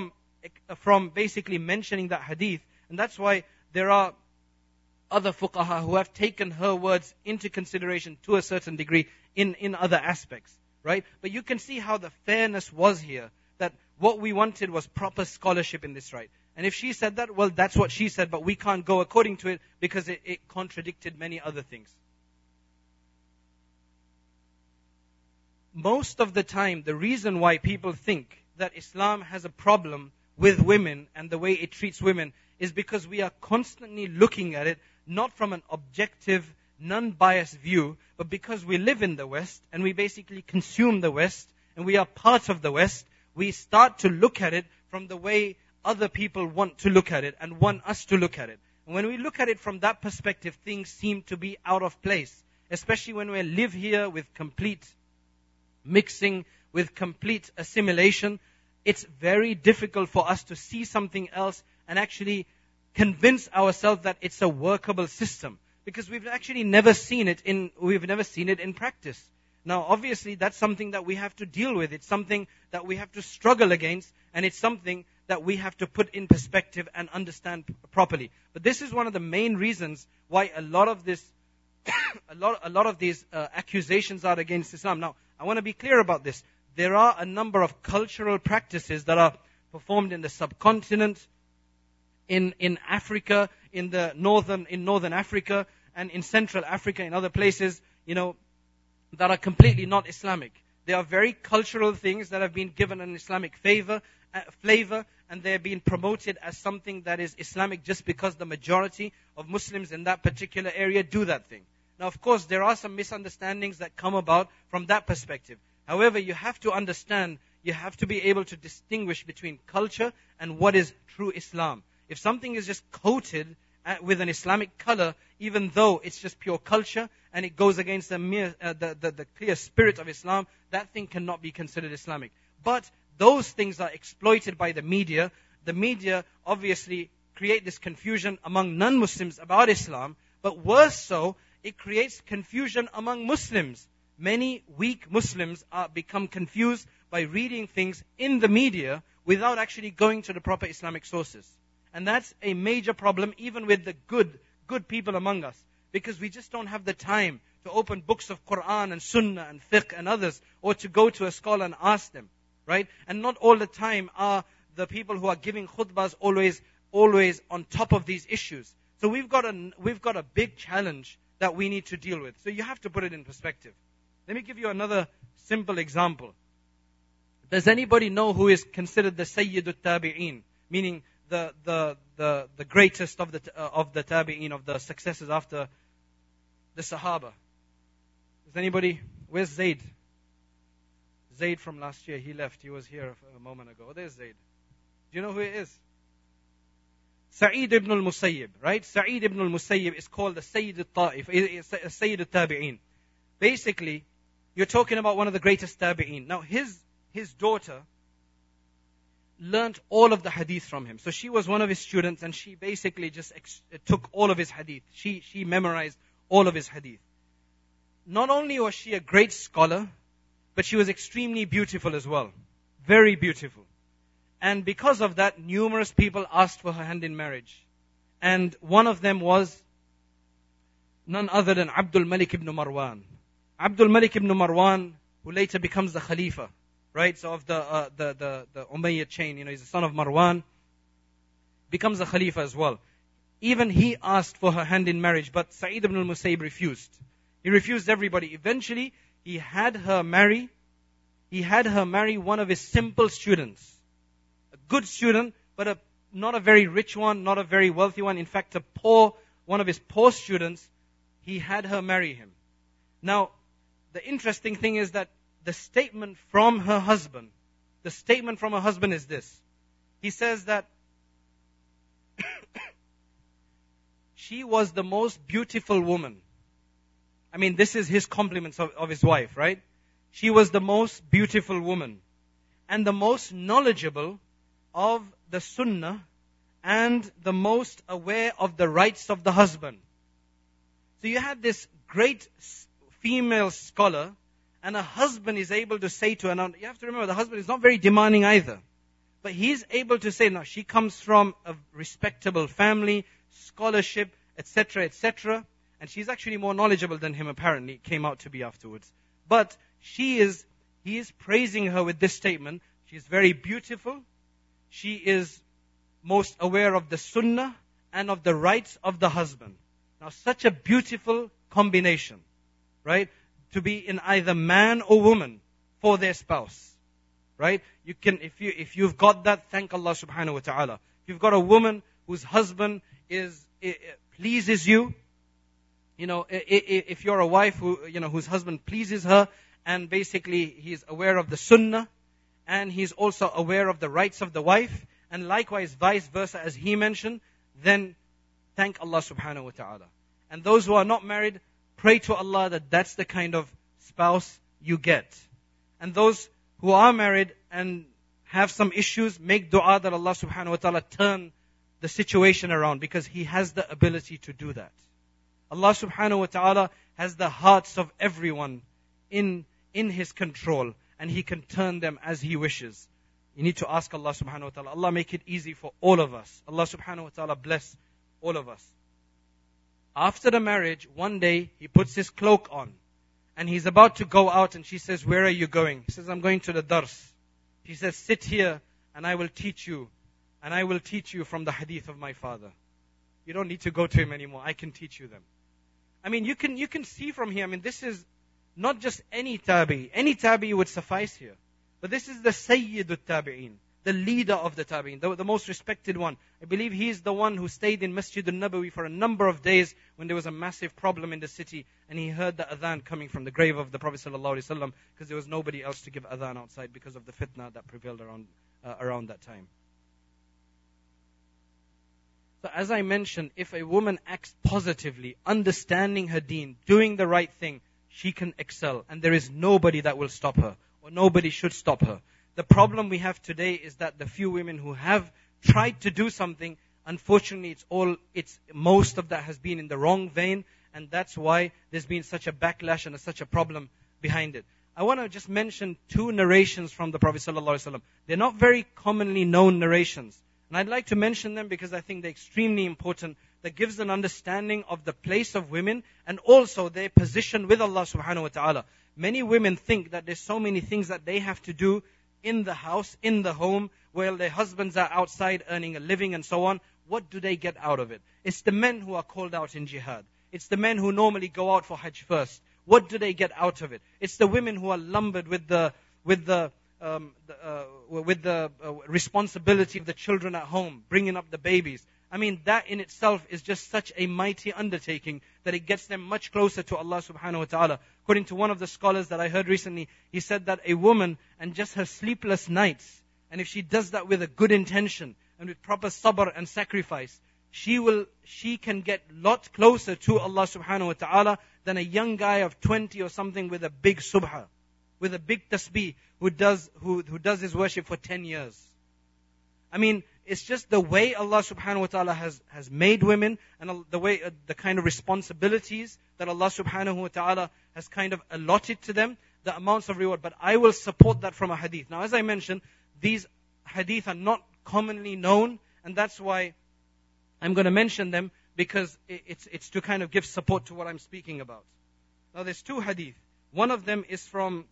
from basically mentioning that hadith. And that's why there are other fuqaha who have taken her words into consideration to a certain degree in other aspects, right? But you can see how the fairness was here, that what we wanted was proper scholarship in this, right? And if she said that, well, that's what she said, but we can't go according to it because it contradicted many other things. Most of the time, the reason why people think that Islam has a problem with women and the way it treats women is because we are constantly looking at it not from an objective, non-biased view, but because we live in the West and we basically consume the West and we are part of the West, we start to look at it from the way other people want to look at it and want us to look at it. And when we look at it from that perspective, things seem to be out of place, especially when we live here with complete mixing, with complete assimilation. It's very difficult for us to see something else and actually convince ourselves that it's a workable system, because we've actually never seen it in practice. Now, obviously, that's something that we have to deal with. It's something that we have to struggle against, and it's something that we have to put in perspective and understand properly. But this is one of the main reasons why a lot of these accusations are against Islam. Now, I want to be clear about this. There are a number of cultural practices that are performed in the subcontinent, in Africa, in northern Africa, and in Central Africa, in other places, that are completely not Islamic. They are very cultural things that have been given an Islamic flavor, and they're being promoted as something that is Islamic just because the majority of Muslims in that particular area do that thing. Now, of course, there are some misunderstandings that come about from that perspective. However, you have to understand, you have to be able to distinguish between culture and what is true Islam. If something is just coated with an Islamic color, even though it's just pure culture and it goes against the clear spirit of Islam, that thing cannot be considered Islamic. But those things are exploited by the media. The media obviously create this confusion among non-Muslims about Islam, but worse so, it creates confusion among Muslims. Many weak Muslims become confused by reading things in the media without actually going to the proper Islamic sources. And that's a major problem even with the good people among us, because we just don't have the time to open books of Quran and Sunnah and Fiqh and others, or to go to a scholar and ask them, right? And not all the time are the people who are giving khutbahs always on top of these issues. So we've got a big challenge that we need to deal with. So you have to put it in perspective. Let me give you another simple example. Does anybody know who is considered the Sayyidut Tabi'een? Meaning the greatest of the tabi'een, of the successors after the Sahaba. Does anybody? Where's Zayd? Zayd from last year. He left. He was here a moment ago. Oh, there's Zayd. Do you know who he is? Sa'id ibn al-Musayyib, right? Sa'id ibn al-Musayyib is called the Sayyid al-Ta'if, Sayyid al-Tabi'een. Basically, you're talking about one of the greatest tabi'een. Now, his daughter learnt all of the hadith from him. So she was one of his students, and she basically just took all of his hadith. She memorized all of his hadith. Not only was she a great scholar, but she was extremely beautiful as well. Very beautiful. And because of that, numerous people asked for her hand in marriage. And one of them was none other than Abdul Malik ibn Marwan. Abdul Malik ibn Marwan, who later becomes the Khalifa, right? So of the Umayyad chain, he's the son of Marwan, becomes a Khalifa as well. Even he asked for her hand in marriage, but Sa'id ibn al-Musayyib refused. He refused everybody. Eventually, he had her marry one of his simple students. A good student, but not a very rich one, not a very wealthy one. In fact, one of his poor students, he had her marry him. Now, the interesting thing is that the statement from her husband is this. He says that she was the most beautiful woman. I mean, this is his compliments of his wife, right? She was the most beautiful woman and the most knowledgeable of the sunnah and the most aware of the rights of the husband. So you have this great female scholar, and a husband is able to say to her, now you have to remember the husband is not very demanding either, but he's able to say, no, she comes from a respectable family, scholarship, etc., etc., and she's actually more knowledgeable than him apparently, it came out to be afterwards. But he is praising her with this statement. She's very beautiful. She is most aware of the sunnah and of the rights of the husband. Now, such a beautiful combination, right? To be in either man or woman for their spouse, right? You can, if you've got that, thank Allah subhanahu wa ta'ala. If you've got a woman whose husband pleases you, if you're a wife whose husband pleases her, and basically he's aware of the sunnah, and he's also aware of the rights of the wife, and likewise vice versa as he mentioned, then thank Allah subhanahu wa ta'ala. And those who are not married, pray to Allah that that's the kind of spouse you get. And those who are married and have some issues, make dua that Allah subhanahu wa ta'ala turn the situation around, because He has the ability to do that. Allah subhanahu wa ta'ala has the hearts of everyone in His control, and He can turn them as He wishes. You need to ask Allah subhanahu wa ta'ala. Allah make it easy for all of us. Allah subhanahu wa ta'ala bless all of us. After the marriage, one day, he puts his cloak on. And he's about to go out, and she says, where are you going? He says, I'm going to the dars. She says, sit here, and I will teach you. And I will teach you from the hadith of my father. You don't need to go to him anymore. I can teach you them. I mean, you can see from here, I mean, this is not just any tabi. Any tabi would suffice here. But this is the Sayyid al-Tabi'een, the leader of the tabi'een, the most respected one. I believe he's the one who stayed in Masjid al-Nabawi for a number of days when there was a massive problem in the city, and he heard the adhan coming from the grave of the Prophet ﷺ, because there was nobody else to give adhan outside because of the fitna that prevailed around that time. So as I mentioned, if a woman acts positively, understanding her deen, doing the right thing, she can excel. And there is nobody that will stop her, or nobody should stop her. The problem we have today is that the few women who have tried to do something, unfortunately most of that has been in the wrong vein, and that's why there's been such a backlash and such a problem behind it. I want to just mention two narrations from the Prophet ﷺ. They're not very commonly known narrations. And I'd like to mention them because I think they're extremely important. That gives an understanding of the place of women and also their position with Allah subhanahu wa ta'ala. Many women think that there's so many things that they have to do in the house, in the home, while their husbands are outside earning a living and so on. What do they get out of it? It's the men who are called out in jihad. It's the men who normally go out for Hajj first. What do they get out of it? It's the women who are lumbered with the responsibility of the children at home, bringing up the babies. I mean, that in itself is just such a mighty undertaking that it gets them much closer to Allah subhanahu wa ta'ala. According to one of the scholars that I heard recently, he said that a woman and just her sleepless nights, and if she does that with a good intention and with proper sabr and sacrifice, she can get lot closer to Allah subhanahu wa ta'ala than a young guy of 20 or something with a big subha, with a big tasbih, who does his worship for 10 years. I mean, it's just the way Allah subhanahu wa ta'ala has made women, and the way, the kind of responsibilities that Allah subhanahu wa ta'ala has kind of allotted to them, the amounts of reward. But I will support that from a hadith. Now, as I mentioned, these hadith are not commonly known, and that's why I'm going to mention them, because it's to kind of give support to what I'm speaking about. Now, there's two hadith. One of them is from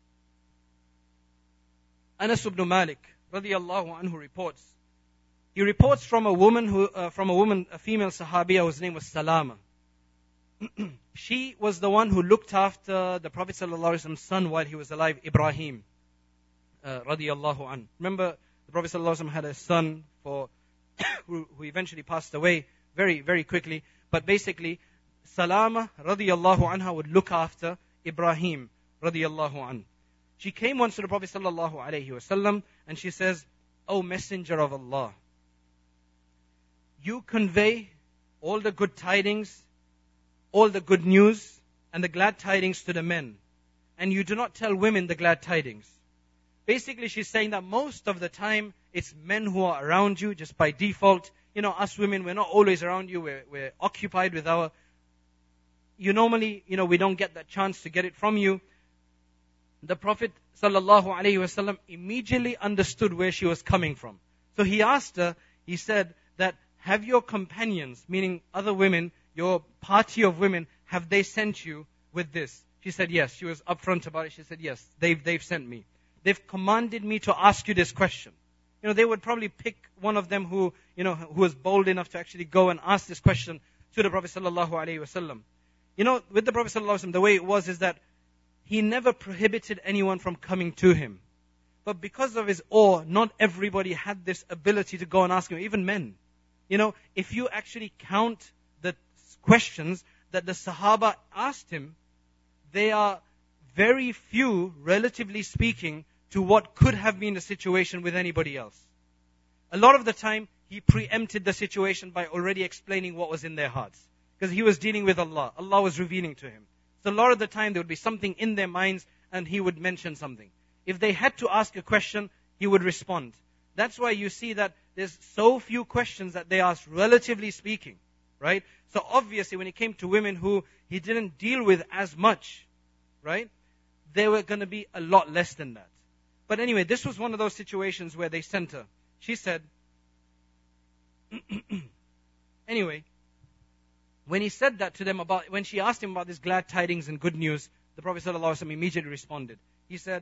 Anas ibn Malik, radiyallahu anhu, reports. He reports from a female sahabiya whose name was Salama. She was the one who looked after the Prophet ﷺ's son while he was alive, Ibrahim, radiyallahu anhu. Remember, the Prophet ﷺ had a son who eventually passed away very, very quickly. But basically, Salama, radiyallahu anha, would look after Ibrahim, radiyallahu anhu. She came once to the Prophet ﷺ and she says, "O Messenger of Allah, you convey all the good tidings, all the good news, and the glad tidings to the men, and you do not tell women the glad tidings." Basically, she's saying that most of the time, it's men who are around you just by default. You know, us women, we're not always around you. We're occupied with we don't get that chance to get it from you. The Prophet ﷺ immediately understood where she was coming from. So he asked her, he said that, have your companions, meaning other women, your party of women, have they sent you with this? She said yes. She was upfront about it. She said yes, they've sent me. They've commanded me to ask you this question. You know, they would probably pick one of them who was bold enough to actually go and ask this question to the Prophet ﷺ. You know, with the Prophet ﷺ, the way it was is that he never prohibited anyone from coming to him. But because of his awe, not everybody had this ability to go and ask him, even men. You know, if you actually count the questions that the Sahaba asked him, they are very few, relatively speaking, to what could have been the situation with anybody else. A lot of the time, he preempted the situation by already explaining what was in their hearts. Because he was dealing with Allah. Allah was revealing to him. So a lot of the time, there would be something in their minds, and he would mention something. If they had to ask a question, he would respond. That's why you see that there's so few questions that they asked, relatively speaking. Right? So obviously, when it came to women who he didn't deal with as much, right, they were going to be a lot less than that. But anyway, this was one of those situations where they sent her. She said, anyway, when he said that to them when she asked him about this glad tidings and good news, the Prophet ﷺ immediately responded. He said,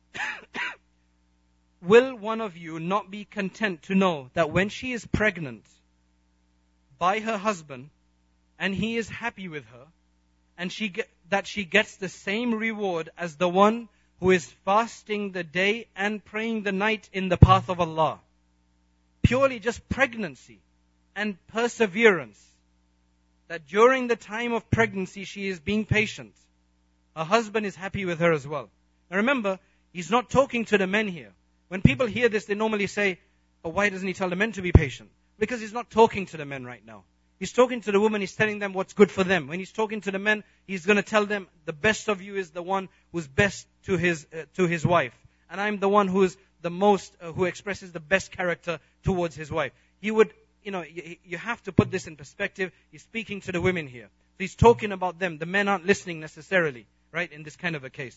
"Will one of you not be content to know that when she is pregnant by her husband, and he is happy with her, and that she gets the same reward as the one who is fasting the day and praying the night in the path of Allah?" Purely just pregnancy and perseverance. That during the time of pregnancy, she is being patient. Her husband is happy with her as well. Now remember, he's not talking to the men here. When people hear this, they normally say, "But why doesn't he tell the men to be patient?" Because he's not talking to the men right now. He's talking to the women, he's telling them what's good for them. When he's talking to the men, he's going to tell them, the best of you is the one who's best to his wife. And I'm the one who is the most, who expresses the best character towards his wife. He would, you have to put this in perspective. He's speaking to the women here. So he's talking about them. The men aren't listening necessarily, right, in this kind of a case.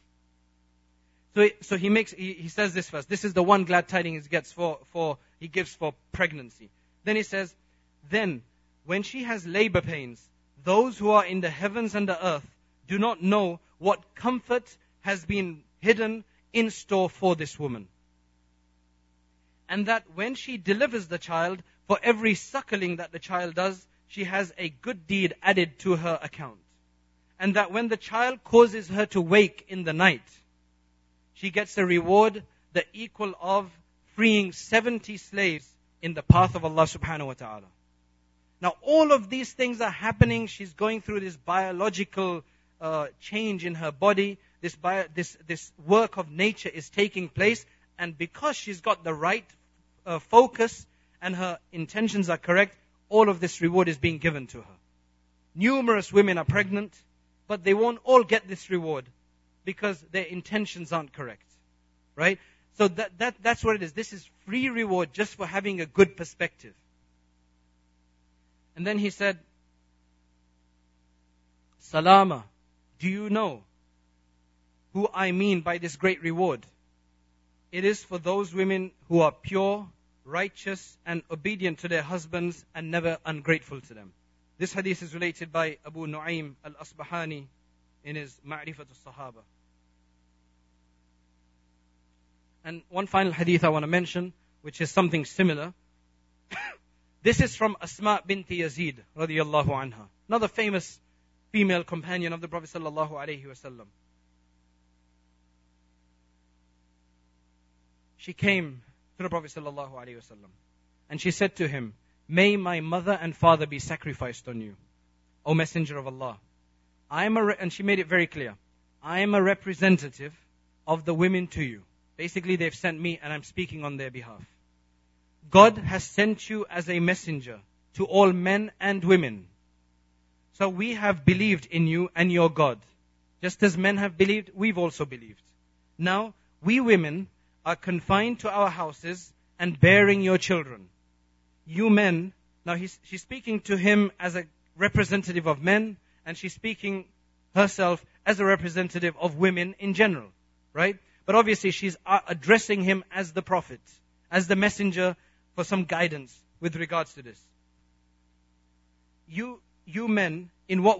So he says this first. This is the one glad tidings he gives for pregnancy. Then he says, "Then, when she has labor pains, those who are in the heavens and the earth do not know what comfort has been hidden in store for this woman. And that when she delivers the child, for every suckling that the child does, she has a good deed added to her account. And that when the child causes her to wake in the night, she gets a reward the equal of freeing 70 slaves in the path of Allah subhanahu wa ta'ala. Now all of these things are happening. She's going through this biological change in her body. This work of nature is taking place. And because she's got the right focus and her intentions are correct, all of this reward is being given to her. Numerous women are pregnant, but they won't all get this reward because their intentions aren't correct. Right? So that's what it is. This is free reward just for having a good perspective. And then he said, Salama, do you know who I mean by this great reward? It is for those women who are pure, righteous, and obedient to their husbands and never ungrateful to them. This hadith is related by Abu Nu'aym al-Asbahani in his Ma'rifat al-Sahaba. And one final hadith I want to mention, which is something similar. This is from Asma binti Yazid radiyallahu anha, another famous female companion of the Prophet sallallahu alaihi wasallam. She came to the Prophet sallallahu alaihi wasallam and she said to him, "May my mother and father be sacrificed on you, O Messenger of Allah. And she made it very clear, I am a representative of the women to you. Basically, they've sent me and I'm speaking on their behalf. God has sent you as a messenger to all men and women. So we have believed in you and your God. Just as men have believed, we've also believed. Now, we women are confined to our houses and bearing your children. You men," now she's speaking to him as a representative of men, and she's speaking herself as a representative of women in general, right? But obviously she's addressing him as the prophet, as the messenger for some guidance with regards to this. You men, in what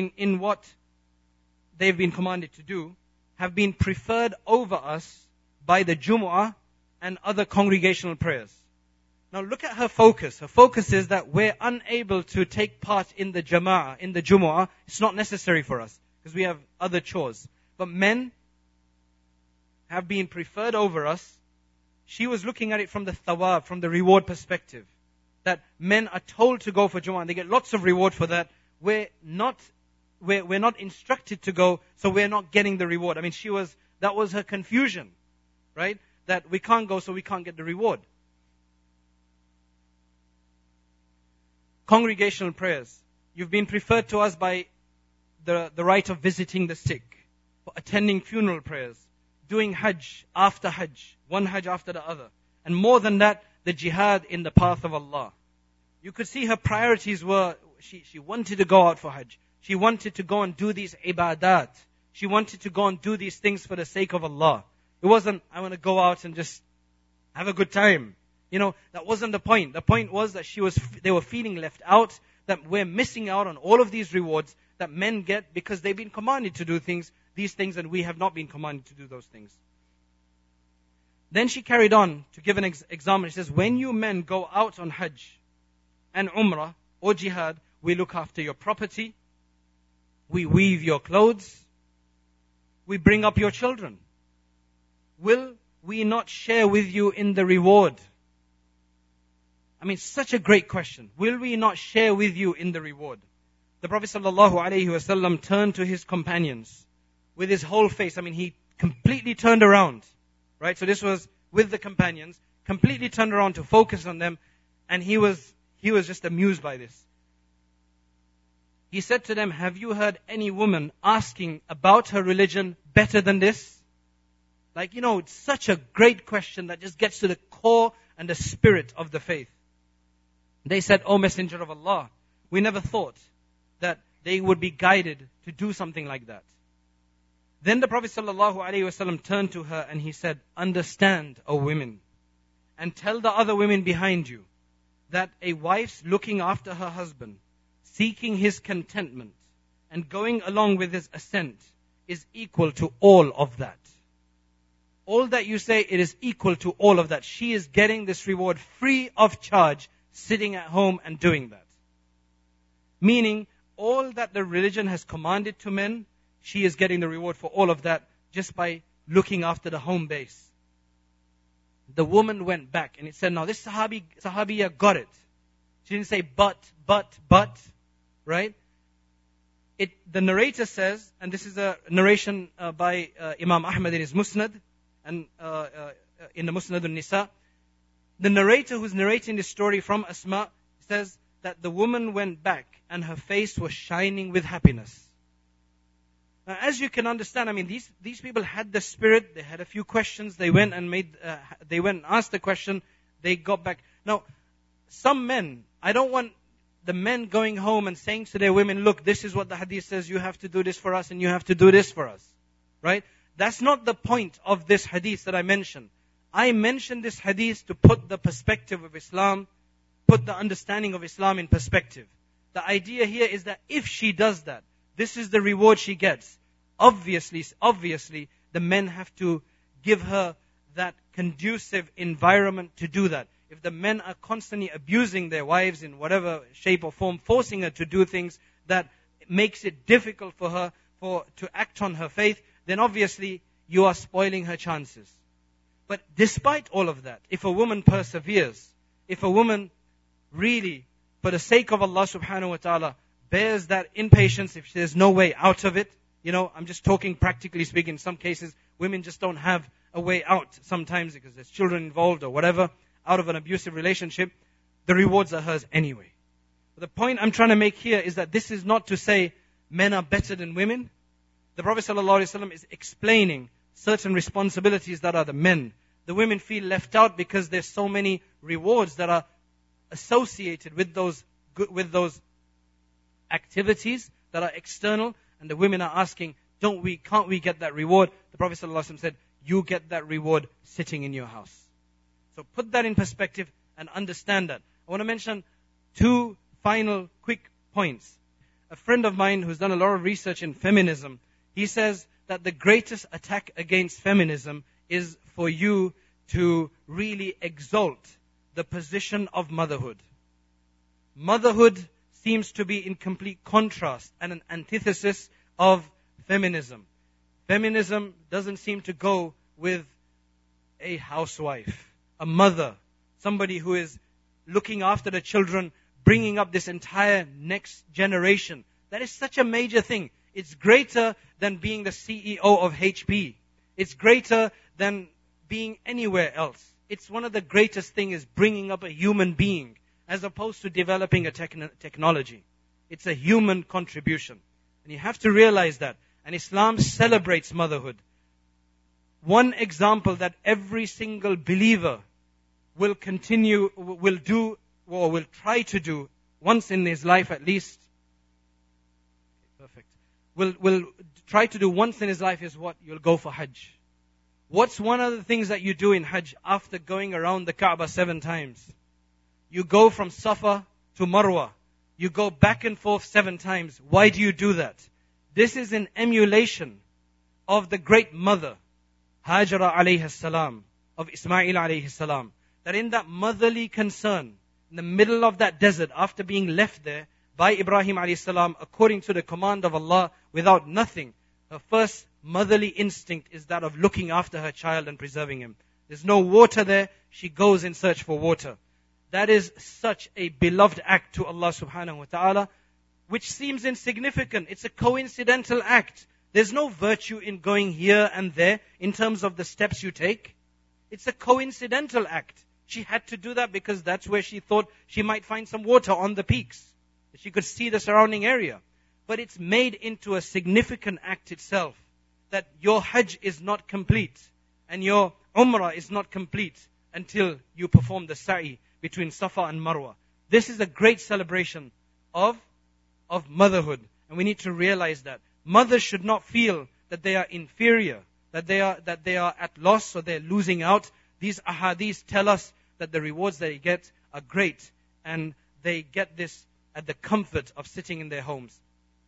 they've been commanded to do, have been preferred over us by the Jumu'ah and other congregational prayers. Now look at her focus. Her focus is that we're unable to take part in the Jama'ah, in the Jumu'ah. It's not necessary for us because we have other chores. But men have been preferred over us. She was looking at it from the thawab, from the reward perspective. That men are told to go for Jumu'ah and they get lots of reward for that. We're not instructed to go, so we're not getting the reward. I mean, that was her confusion, right? That we can't go, so we can't get the reward. Congregational prayers. You've been preferred to us by the right of visiting the sick, for attending funeral prayers, doing Hajj after Hajj, one Hajj after the other. And more than that, the jihad in the path of Allah. You could see her priorities were, she wanted to go out for Hajj. She wanted to go and do these ibadat. She wanted to go and do these things for the sake of Allah. It wasn't, I want to go out and just have a good time. That wasn't the point. The point was that they were feeling left out, that we're missing out on all of these rewards that men get because they've been commanded to do these things, and we have not been commanded to do those things. Then she carried on to give an example. She says, when you men go out on Hajj and Umrah or Jihad, we look after your property, we weave your clothes, we bring up your children. Will we not share with you in the reward? I mean, such a great question. Will we not share with you in the reward? The Prophet ﷺ turned to his companions with his whole face. I mean, he completely turned around. Right? So this was with the companions, completely turned around to focus on them, and he was just amused by this. He said to them, have you heard any woman asking about her religion better than this? It's such a great question that just gets to the core and the spirit of the faith. They said, O Messenger of Allah, we never thought that they would be guided to do something like that. Then the Prophet ﷺ turned to her and he said, understand, O women, and tell the other women behind you that a wife's looking after her husband, seeking his contentment, and going along with his assent is equal to all of that. All that you say, it is equal to all of that. She is getting this reward free of charge, sitting at home and doing that. Meaning, all that the religion has commanded to men, she is getting the reward for all of that just by looking after the home base. The woman went back and it said, now this Sahabiya got it. She didn't say but, right? The narrator says, and this is a narration by Imam Ahmad in his Musnad, and in the Musnad al-Nisa. The narrator who's narrating this story from Asma says that the woman went back and her face was shining with happiness. Now, as you can understand, I mean, these people had the spirit. They had a few questions. They went and asked the question. They got back. Now, some men, I don't want the men going home and saying to their women, look, this is what the hadith says. You have to do this for us and you have to do this for us. Right? That's not the point of this hadith that I mentioned. I mentioned this hadith to put the perspective of Islam, put the understanding of Islam in perspective. The idea here is that if she does that, this is the reward she gets. Obviously, the men have to give her that conducive environment to do that. If the men are constantly abusing their wives in whatever shape or form, forcing her to do things that makes it difficult for her to act on her faith, then obviously you are spoiling her chances. But despite all of that, if a woman perseveres, if a woman really, for the sake of Allah subhanahu wa ta'ala, bears that impatience, if there's no way out of it, I'm just talking practically speaking, in some cases, women just don't have a way out sometimes because there's children involved or whatever, out of an abusive relationship, the rewards are hers anyway. But the point I'm trying to make here is that this is not to say men are better than women. The Prophet ﷺ is explaining certain responsibilities that are the men. The women feel left out because there's so many rewards that are associated with those activities that are external, and the women are asking, can't we get that reward? The Prophet ﷺ said, you get that reward sitting in your house. So put that in perspective and understand that. I want to mention two final quick points. A friend of mine who's done a lot of research in feminism, he says that the greatest attack against feminism is for you to really exalt the position of motherhood. Motherhood seems to be in complete contrast and an antithesis of feminism. Feminism doesn't seem to go with a housewife, a mother, somebody who is looking after the children, bringing up this entire next generation. That is such a major thing. It's greater than being the CEO of HP. It's greater than being anywhere else. It's one of the greatest things is bringing up a human being as opposed to developing a technology. It's a human contribution. And you have to realize that. And Islam celebrates motherhood. One example that every single believer will do, or will try to do once in his life at least. Perfect. Will try to do once in his life is what? You'll go for Hajj. What's one of the things that you do in Hajj after going around the Kaaba 7 times? You go from Safa to Marwa. You go back and forth 7 times. Why do you do that? This is an emulation of the great mother, Hajara alayhi salam, of Ismail alayhi salam. That in that motherly concern, in the middle of that desert, after being left there by Ibrahim alayhi salam, according to the command of Allah, without nothing, her first motherly instinct is that of looking after her child and preserving him. There's no water there, she goes in search for water. That is such a beloved act to Allah subhanahu wa ta'ala, which seems insignificant. It's a coincidental act. There's no virtue in going here and there in terms of the steps you take. It's a coincidental act. She had to do that because that's where she thought she might find some water on the peaks. She could see the surrounding area. But it's made into a significant act itself. That your Hajj is not complete and your Umrah is not complete until you perform the sa'i between Safa and Marwa. This is a great celebration of motherhood. And we need to realize that. Mothers should not feel that they are inferior, that they are at loss or they're losing out. These ahadith tell us that the rewards they get are great. And they get this at the comfort of sitting in their homes.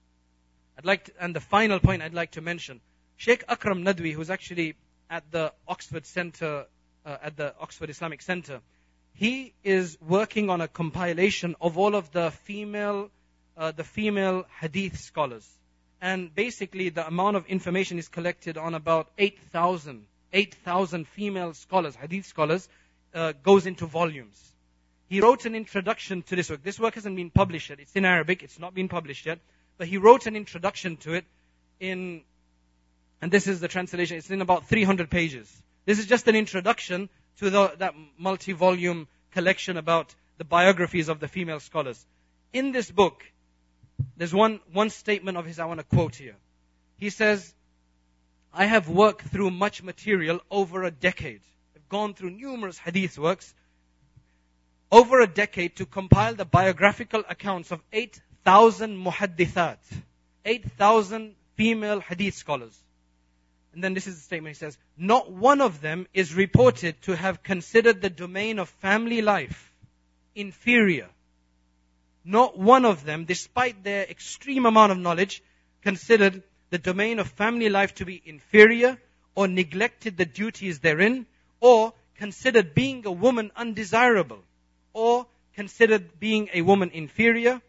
And the final point I'd like to mention, Sheikh Akram Nadwi, who's actually at the Oxford Center, at the Oxford Islamic Center, he is working on a compilation of all of the female hadith scholars. And basically the amount of information is collected on about 8,000 female scholars, hadith scholars, goes into volumes. He wrote an introduction to this work. This work hasn't been published yet. It's in Arabic. It's not been published yet. But he wrote an introduction to it and this is the translation. It's in about 300 pages. This is just an introduction to that multi-volume collection about the biographies of the female scholars. In this book, there's one statement of his I want to quote here. He says, I have worked through much material over a decade. I've gone through numerous hadith works over a decade to compile the biographical accounts of 8,000 muhaddithat, 8,000 female hadith scholars. And then this is the statement. He says, not one of them is reported to have considered the domain of family life inferior. Not one of them, despite their extreme amount of knowledge, considered the domain of family life to be inferior, or neglected the duties therein, or considered being a woman undesirable, or considered being a woman inferior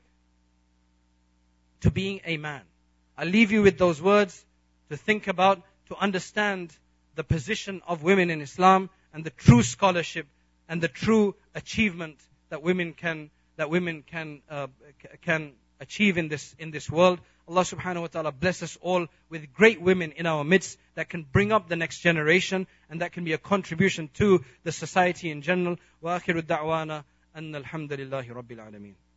to being a man. I'll leave you with those words to think about, to understand the position of women in Islam and the true scholarship and the true achievement that women can achieve in this world. Allah subhanahu wa ta'ala bless us all with great women in our midst that can bring up the next generation and that can be a contribution to the society in general. Wa akhiru da'wana anna alhamdulillahi rabbil alameen.